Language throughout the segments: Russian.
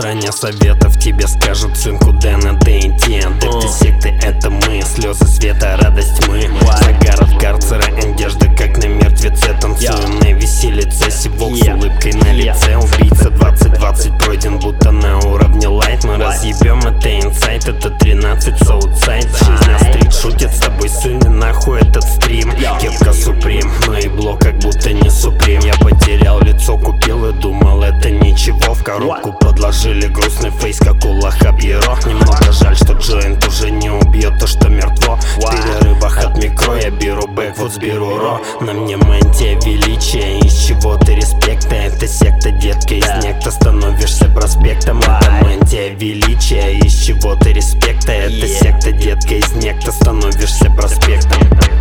стране советов тебе скажут: сын, куда надо идти. Адепты секты — это мы, слезы света, радость тьмы. Загар от карцера, одежда как на мертвеце. Танцуем на виселице, сивок с улыбкой на лице. Убийца 2020 пройден будто на уровне лайт. Мы разъебем, это инсайт, это 13 соутсайд. Жизнь на стрит шутит с тобой, сын, и нахуй этот стрим. Кепка суприм, но и блок как будто не суприм. Я потерял лицо, купил и думал, это ничего. В коробку подложили грустный фейс, как у лоха Пьеро. Немного жаль, что джойнт уже не убьет то, что мертво. В перерывах от микро я беру бэк, вот сберу ро. На мне мантия величия, из чего ты респекта. Это секта, детка, из некто становишься проспектом. Это мантия величия, из чего ты респекта. Это секта, детка, из некто становишься проспектом.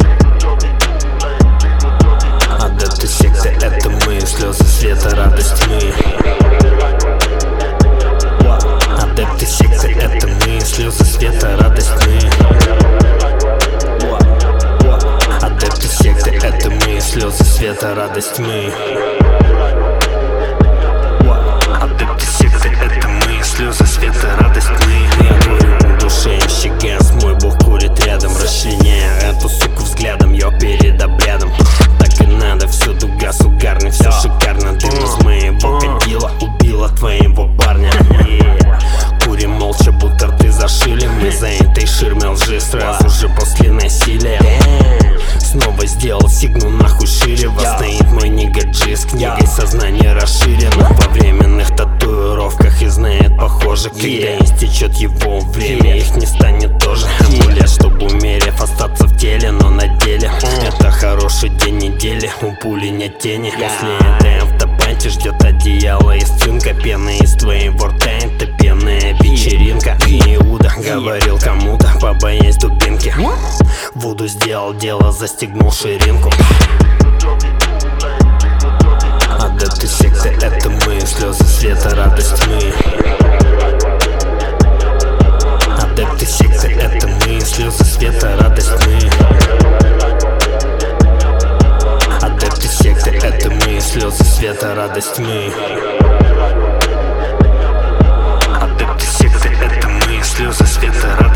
Адепты секты — это мы, слезы света, радость тьмы. Адепты секты — это мы, слезы света, радость тьмы. Адепты секты — это мы, слезы света, радость тьмы. Адепты секты — это мы, слезы света, радость тьмы. Я говорю в душе, ищи газ, мой бог курит рядом. Расчленяю эту суку взглядом, я перед обрядом. Так и надо, всюду газ угарный, все шикарно. Дым из моего кадила убила твоего парня. Курим молча, будто рты зашили. Мы за этой ширмой лжи сразу же после насилия. Снова сделал сигну нахуй шире. Восстоит мой нига-джи с книгой сознание расширено. Во временных татуировках и знает похоже, когда истечет его время, их не станет тоже. Амулет, чтобы умерев остаться в теле, но на деле это хороший день недели, у пули нет тени. После этой автопати ждет одеяло из цинка. Пена из твоего рта — это пенная вечеринка. Иуда говорил кому-то, побоясь дубинки. Вуду сделал дело, застегнул ширинку. Адепты секты — это мы, слезы света, радость тьмы. Адепты секты — это мы, слезы света, радость тьмы. Адепты секты — это мы, слезы света, радость тьмы. Адепты секты — это мы, слезы света, радость тьмы.